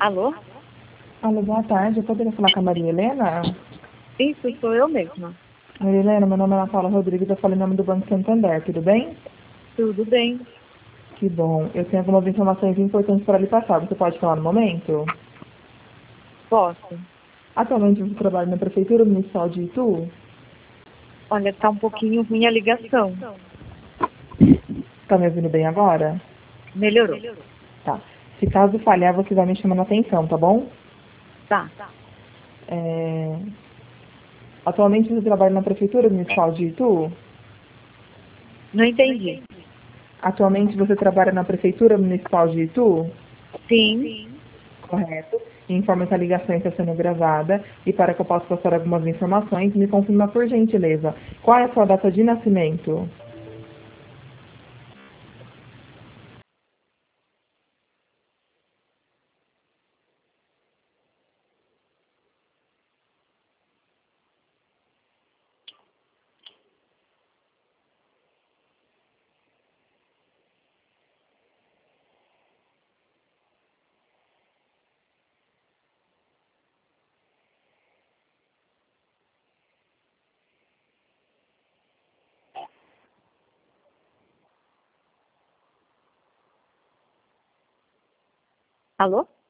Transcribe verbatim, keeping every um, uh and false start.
Alô? Alô, boa tarde. Eu poderia falar com a Maria Helena? Isso, sou eu mesma. Maria Helena, meu nome é Ana Paula Rodrigues, eu falo em nome do Banco Santander, tudo bem? Tudo bem? Que bom. Eu tenho algumas informações importantes para lhe passar. Você pode falar no momento? Posso. Atualmente você trabalha na Prefeitura Municipal de Itu? Olha, tá um pouquinho ruim a ligação. Tá me ouvindo bem agora? Melhorou. Tá. Se caso falhar, você vai me chamando a atenção, tá bom? Tá. É... Atualmente você trabalha na Prefeitura Municipal de Itu? Não entendi. Atualmente você trabalha na Prefeitura Municipal de Itu? Sim. Correto. Informa que a ligação está sendo gravada e para que eu possa passar algumas informações, me confirma por gentileza. Qual é a sua data de nascimento? Alô?